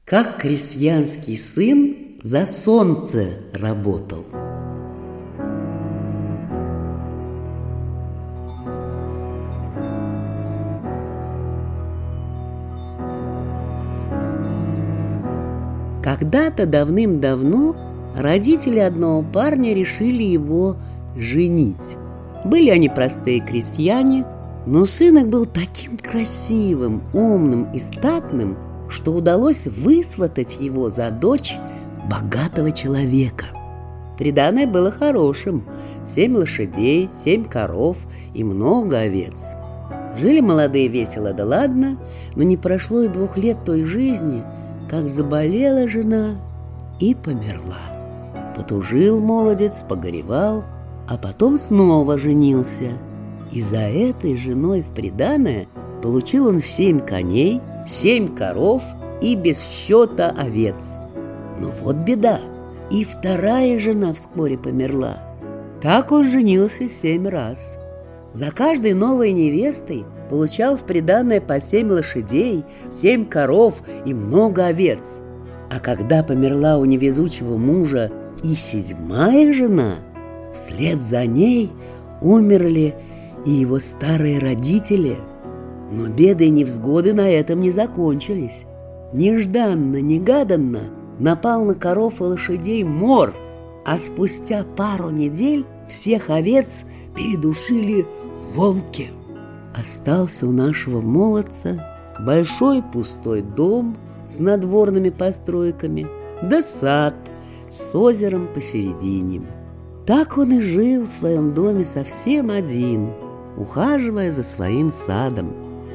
Как крестьянский сын за солнце работал. Когда-то давным-давно родители одного парня решили его женить. Были они простые крестьяне, но сын их был таким красивым, умным и статным, что удалось высватать его за дочь богатого человека. Приданое было хорошим: 7 лошадей, 7 коров и много овец. Жили молодые весело да ладно, но не прошло и 2 лет той жизни, как заболела жена и померла. Потужил молодец, погоревал, а потом снова женился. И за этой женой в приданое получил он 7 коней, 7 коров и без счета овец. Но вот беда, и вторая жена вскоре померла. Так он женился 7 раз. За каждой новой невестой получал в приданое по 7 лошадей, 7 коров и много овец. А когда померла у невезучего мужа и 7-я жена, вслед за ней умерли и его старые родители. Но беды и невзгоды на этом не закончились. Нежданно-негаданно напал на коров и лошадей мор, а спустя пару недель всех овец передушили волки. Остался у нашего молодца большой пустой дом с надворными постройками, да сад с озером посередине. Так он и жил в своем доме совсем один, ухаживая за своим садом.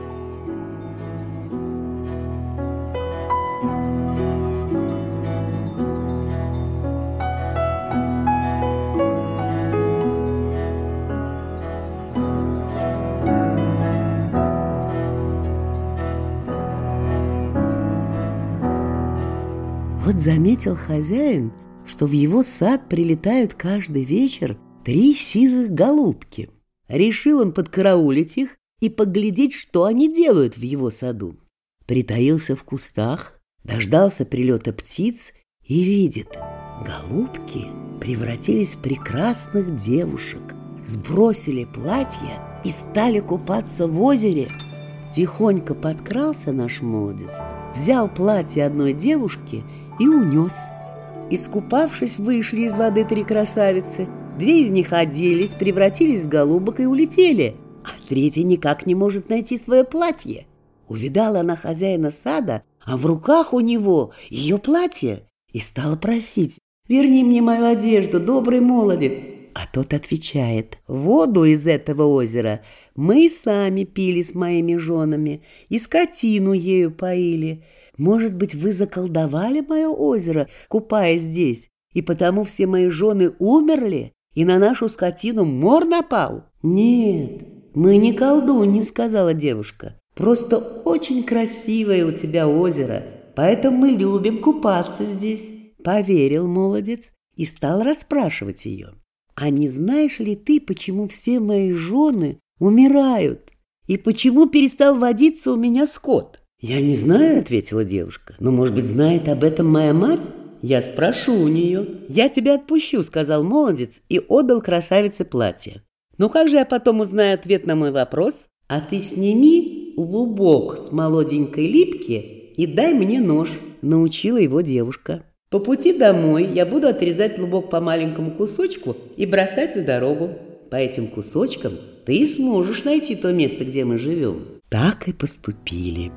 Вот заметил хозяин, что в его сад прилетают каждый вечер 3 сизых голубки. Решил он подкараулить их и поглядеть, что они делают в его саду. Притаился в кустах, дождался прилета птиц и видит: голубки превратились в прекрасных девушек, сбросили платья и стали купаться в озере. Тихонько подкрался наш молодец, взял платье одной девушки и унес. Искупавшись, вышли из воды 3 красавицы. 2 из них оделись, превратились в голубок и улетели, а 3-я никак не может найти свое платье. Увидала она хозяина сада, а в руках у него ее платье, и стала просить: «Верни мне мою одежду, добрый молодец». А тот отвечает: «Воду из этого озера мы сами пили с моими женами и скотину ею поили. Может быть, вы заколдовали мое озеро, купаясь здесь, и потому все мои жены умерли, и на нашу скотину мор напал?» «Нет, мы не колдуньи», — сказала девушка. «Просто очень красивое у тебя озеро, поэтому мы любим купаться здесь». Поверил молодец и стал расспрашивать ее: «А не знаешь ли ты, почему все мои жены умирают? И почему перестал водиться у меня скот?» «Я не знаю», — ответила девушка. «Но, может быть, знает об этом моя мать? Я спрошу у нее». «Я тебя отпущу», — сказал молодец и отдал красавице платье. «Ну как же я потом узнаю ответ на мой вопрос? А ты сними лубок с молоденькой липки и дай мне нож», — научила его девушка. «По пути домой я буду отрезать лубок по маленькому кусочку и бросать на дорогу. По этим кусочкам ты и сможешь найти то место, где мы живем». Так и поступили.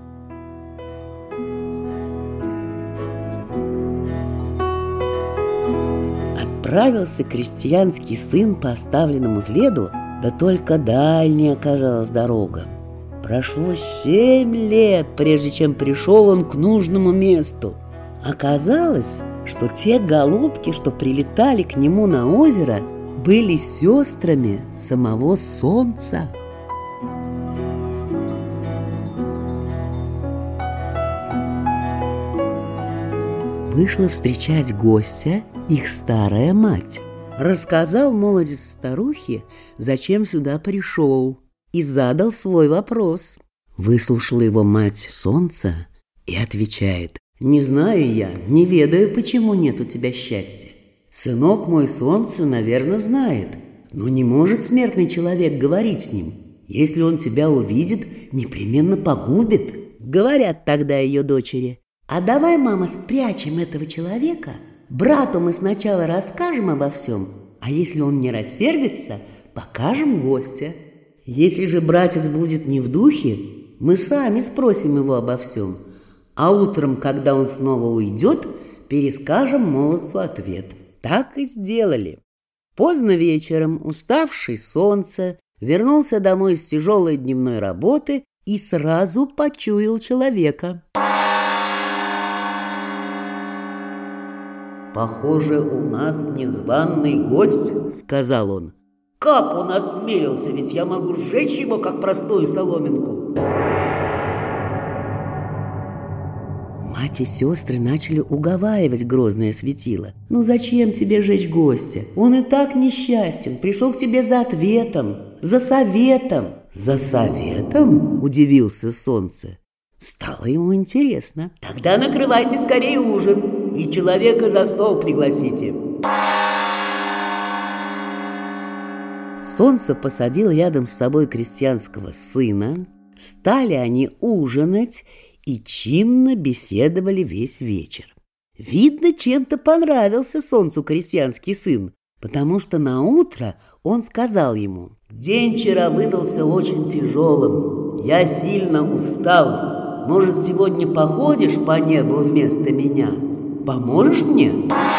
Отправился крестьянский сын по оставленному следу, да только дальней оказалась дорога. Прошло 7 лет, прежде чем пришел он к нужному месту. Оказалось, что те голубки, что прилетали к нему на озеро, были сестрами самого солнца. Вышла встречать гостя их старая мать. Рассказал молодец старухе, зачем сюда пришел, и задал свой вопрос. Выслушала его мать солнца и отвечает: Не знаю я, не ведаю, почему нет у тебя счастья. Сынок мой солнце, наверное, знает, но не может смертный человек говорить с ним. Если он тебя увидит, непременно погубит. Говорят тогда ее дочери: а давай, мама, спрячем этого человека, брату мы сначала расскажем обо всем, а если он не рассердится, покажем гостя. Если же братец будет не в духе, мы сами спросим его обо всем, а утром, когда он снова уйдет, перескажем молодцу ответ. Так и сделали. Поздно вечером уставший солнце вернулся домой с тяжелой дневной работы и сразу почуял человека. «Похоже, у нас незваный гость», — сказал он. «Как он осмелился, ведь я могу сжечь его, как простую соломинку». Мать и сестры начали уговаривать грозное светило. «Ну зачем тебе жечь гостя? Он и так несчастен, пришел к тебе за ответом, за советом». «За советом?» – удивился солнце. Стало ему интересно. «Тогда накрывайте скорее ужин и человека за стол пригласите». Солнце посадил рядом с собой крестьянского сына. Стали они ужинать и чинно беседовали весь вечер. Видно, чем-то понравился солнцу крестьянский сын, потому что наутро он сказал ему: «День вчера выдался очень тяжелым, я сильно устал. Может, сегодня походишь по небу вместо меня? Поможешь мне?»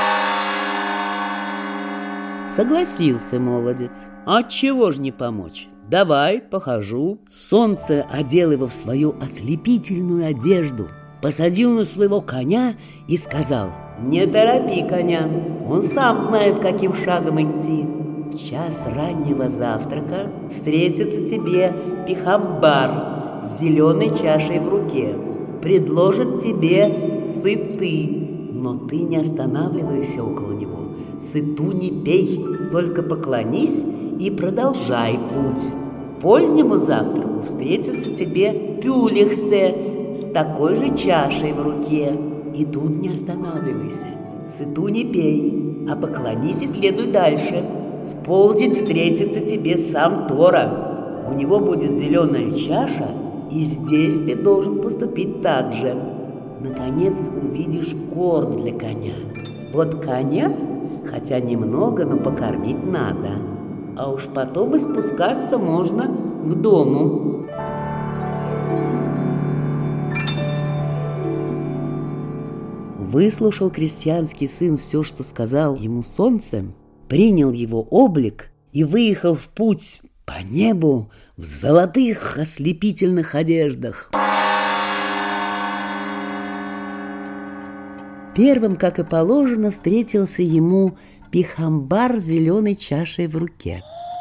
Согласился молодец. «Отчего ж не помочь? Давай, похожу». Солнце одел его в свою ослепительную одежду, посадил на своего коня и сказал: «Не торопи коня, он сам знает, каким шагом идти. В час раннего завтрака встретится тебе Пихамбар с зеленой чашей в руке. Предложит тебе сыты, но ты не останавливайся около него, сыту не пей, только поклонись и продолжай путь. К позднему завтраку встретится тебе Пюлихсе с такой же чашей в руке, и тут не останавливайся, сыту не пей, а поклонись и следуй дальше. В полдень встретится тебе сам Тора, у него будет зеленая чаша, и здесь ты должен поступить так же. Наконец увидишь корм для коня. Вот коня, хотя немного, но покормить надо, а уж потом и спускаться можно к дому». Выслушал крестьянский сын все, что сказал ему солнце, принял его облик и выехал в путь по небу в золотых ослепительных одеждах. Первым, как и положено, встретился ему Пихамбар с зеленой чашей в руке.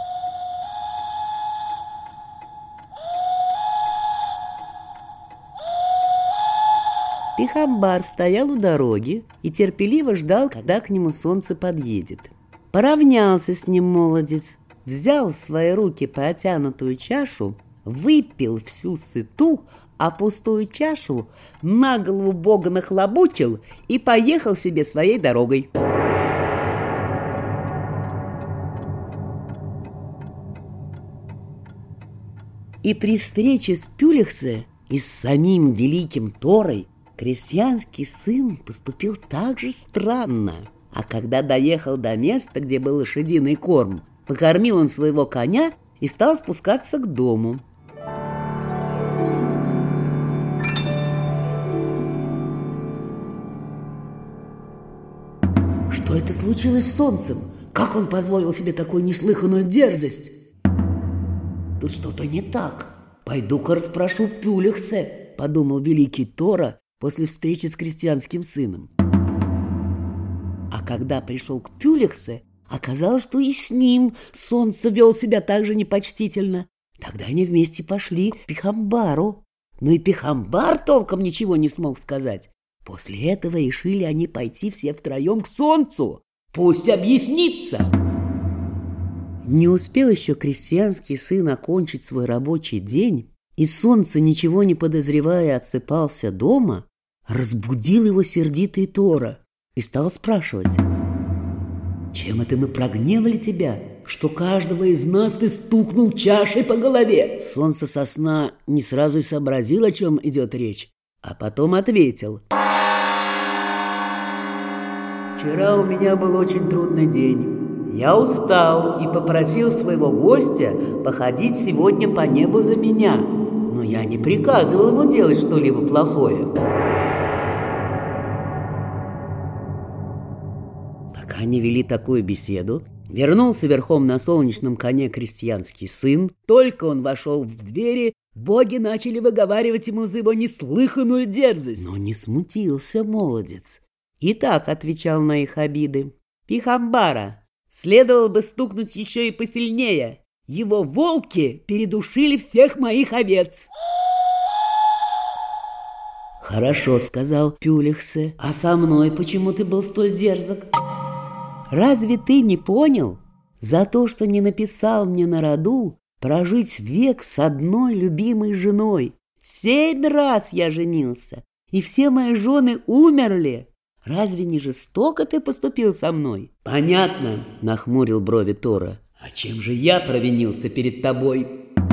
Пихамбар стоял у дороги и терпеливо ждал, когда к нему солнце подъедет. Поравнялся с ним молодец, взял в свои руки протянутую чашу, выпил всю сыту, а пустую чашу на голову Бога нахлобучил и поехал себе своей дорогой. И при встрече с Пюлихсе и с самим великим Торой крестьянский сын поступил так же странно. А когда доехал до места, где был лошадиный корм, покормил он своего коня и стал спускаться к дому. Что это случилось с солнцем? Как он позволил себе такую неслыханную дерзость? Тут что-то не так. Пойду-ка расспрошу Пюлихсе, подумал великий Тора после встречи с крестьянским сыном. А когда пришел к Пюлихсе, оказалось, что и с ним солнце вел себя так же непочтительно. Тогда они вместе пошли к Пихамбару. Но и Пихамбар толком ничего не смог сказать. После этого решили они пойти все втроем к солнцу. Пусть объяснится. Не успел еще крестьянский сын окончить свой рабочий день, и солнце, ничего не подозревая, отсыпался дома, Разбудил его сердитый Тора и стал спрашивать: «Чем это мы прогневали тебя, что каждого из нас ты стукнул чашей по голове?» Солнце со сна не сразу и сообразил, о чем идет речь, а потом ответил: «Вчера у меня был очень трудный день. Я устал и попросил своего гостя походить сегодня по небу за меня, но я не приказывал ему делать что-либо плохое». Пока они вели такую беседу, вернулся верхом на солнечном коне крестьянский сын. Только он вошел в двери, боги начали выговаривать ему за его неслыханную дерзость. Но не смутился молодец и так отвечал на их обиды: «Пихамбара, следовало бы стукнуть еще и посильнее. Его волки передушили всех моих овец». «Хорошо, — сказал Пюлихсе, — а со мной почему ты был столь дерзок?» «Разве ты не понял? За то, что не написал мне на роду прожить век с одной любимой женой. 7 раз я женился, и все мои жены умерли. Разве не жестоко ты поступил со мной?» «Понятно, — нахмурил брови Тора. — А чем же я провинился перед тобой?»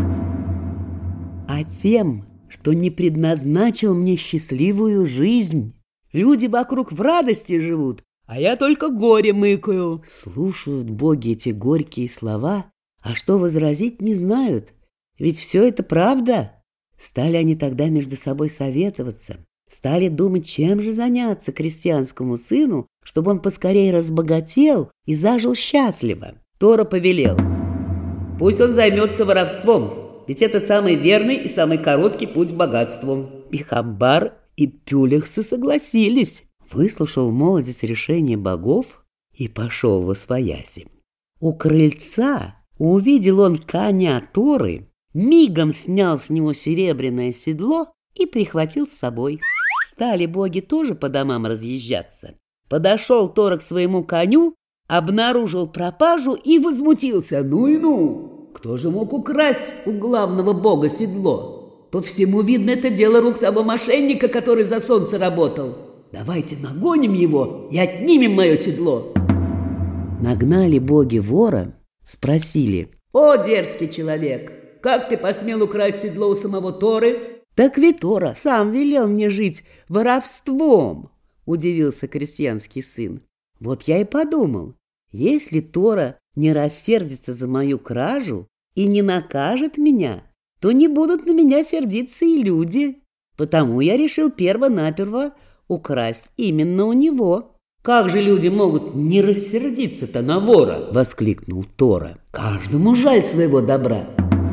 «А тем, что не предназначил мне счастливую жизнь. Люди вокруг в радости живут, а я только горе мыкаю». Слушают боги эти горькие слова, а что возразить не знают, ведь все это правда. Стали они тогда между собой советоваться, стали думать, чем же заняться крестьянскому сыну, чтобы он поскорее разбогател и зажил счастливо. Тора повелел: «Пусть он займется воровством, ведь это самый верный и самый короткий путь к богатству». Пихамбар и Пюлихсе согласились. Выслушал молодец решение богов и пошел восвояси. У крыльца увидел он коня Торы, мигом снял с него серебряное седло и прихватил с собой. Стали боги тоже по домам разъезжаться. Подошел Тора к своему коню, обнаружил пропажу и возмутился: «Ну и ну! Кто же мог украсть у главного бога седло? По всему видно, это дело рук того мошенника, который за солнце работал. Давайте нагоним его и отнимем мое седло». Нагнали боги вора, спросили: «О, дерзкий человек, как ты посмел украсть седло у самого Торы?» «Так ведь Тора сам велел мне жить воровством», — удивился крестьянский сын. «Вот я и подумал, если Тора не рассердится за мою кражу и не накажет меня, то не будут на меня сердиться и люди. Потому я решил перво-наперво украсть именно у него». «Как же люди могут не рассердиться-то на вора?» — воскликнул Тора. «Каждому жаль своего добра».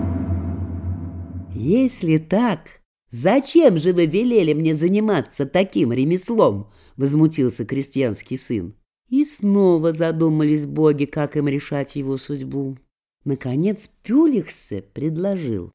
«Если так, зачем же вы велели мне заниматься таким ремеслом?» — возмутился крестьянский сын. И снова задумались боги, как им решать его судьбу. Наконец Пюлихсе предложил: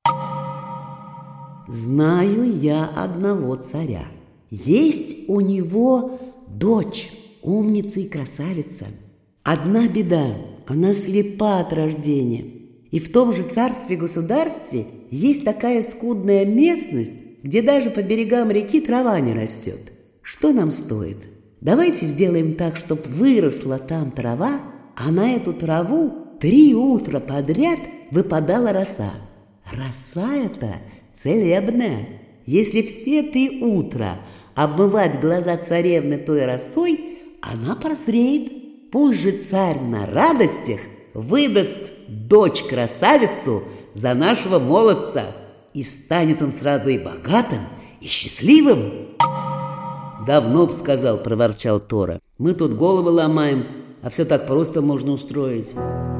«Знаю я одного царя. Есть у него дочь, умница и красавица. Одна беда, она слепа от рождения. И в том же царстве-государстве есть такая скудная местность, где даже по берегам реки трава не растет. Что нам стоит? Давайте сделаем так, чтобы выросла там трава, а на эту траву 3 утра подряд выпадала роса. Роса эта целебная. Если все 3 утра обмывать глаза царевны той росой, она прозреет. Пусть же царь на радостях выдаст дочь-красавицу за нашего молодца, и станет он сразу и богатым, и счастливым». «Давно б сказал, — проворчал Тора. — Мы тут головы ломаем, а все так просто можно устроить».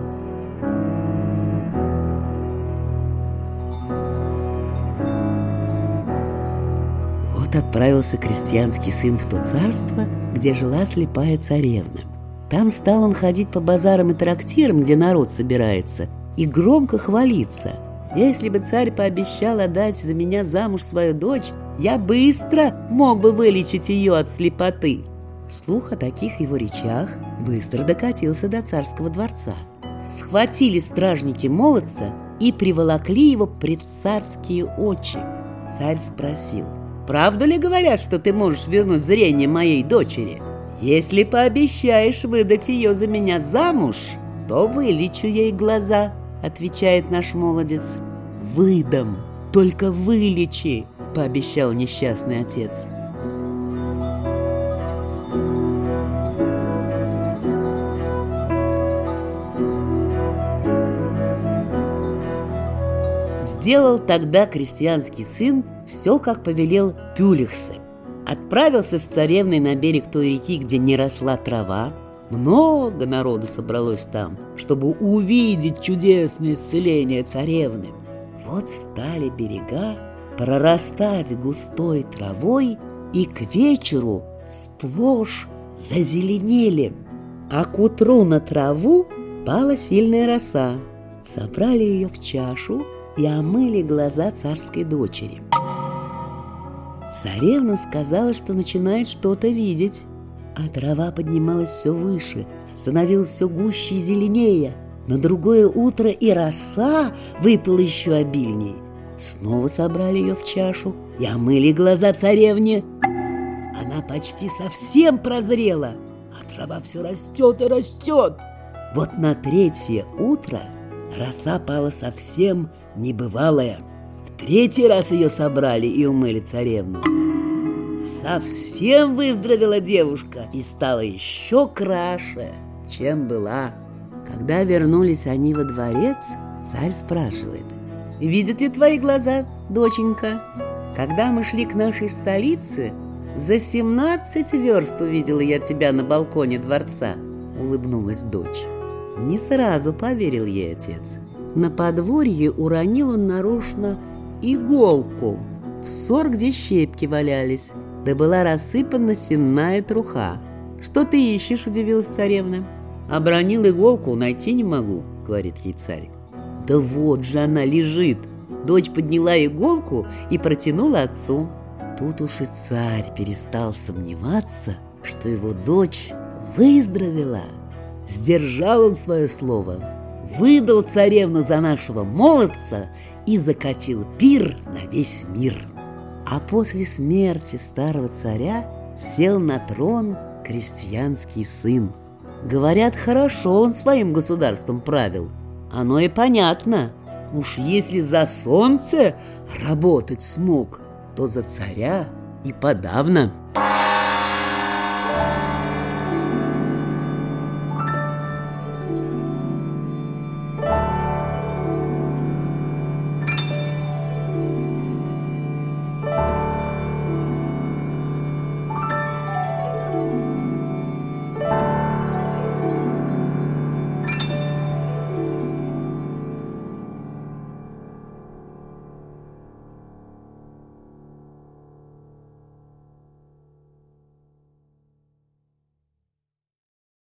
Вот отправился крестьянский сын в то царство, где жила слепая царевна. Там стал он ходить по базарам и трактирам, где народ собирается, и громко хвалиться: «Если бы царь пообещал отдать за меня замуж свою дочь, я быстро мог бы вылечить ее от слепоты». Слух о таких его речах быстро докатился до царского дворца. Схватили стражники молодца и приволокли его пред царские очи. Царь спросил: Правду ли говорят, что ты можешь вернуть зрение моей дочери? Если пообещаешь выдать ее за меня замуж, то вылечу ей глаза, отвечает наш молодец. Выдам, только вылечи, пообещал несчастный отец. Сделал тогда крестьянский сын все, как повелел Пюлихсе. Отправился с царевной на берег той реки, где не росла трава. Много народу собралось там, чтобы увидеть чудесное исцеление царевны. Вот стали берега прорастать густой травой, и к вечеру сплошь зазеленели. А к утру на траву пала сильная роса. Собрали ее в чашу и омыли глаза царской дочери. Царевна сказала, что начинает что-то видеть, а трава поднималась все выше, становилась все гуще и зеленее. На другое утро и роса выпала еще обильней. Снова собрали ее в чашу и омыли глаза царевне. Она почти совсем прозрела, а трава все растет и растет. Вот на третье утро роса пала совсем небывалая. В третий раз ее собрали и умыли царевну. Совсем выздоровела девушка и стала еще краше, чем была. Когда вернулись они во дворец, царь спрашивает: «Видят ли твои глаза, доченька? Когда мы шли к нашей столице, за 17 верст увидела я тебя на балконе дворца», — улыбнулась дочь. Не сразу поверил ей отец. На подворье уронил он нарочно иголку в сор, где щепки валялись, да была рассыпана сенная труха. «Что ты ищешь?» — удивилась царевна. «Обронил иголку, найти не могу», — говорит ей царь. «Да вот же она лежит!» Дочь подняла иголку и протянула отцу. Тут уж и царь перестал сомневаться, что его дочь выздоровела. Сдержал он свое слово, выдал царевну за нашего молодца и закатил пир на весь мир. А после смерти старого царя сел на трон крестьянский сын. Говорят, хорошо он своим государством правил. Оно и понятно. Уж если за солнце работать смог, то за царя и подавно.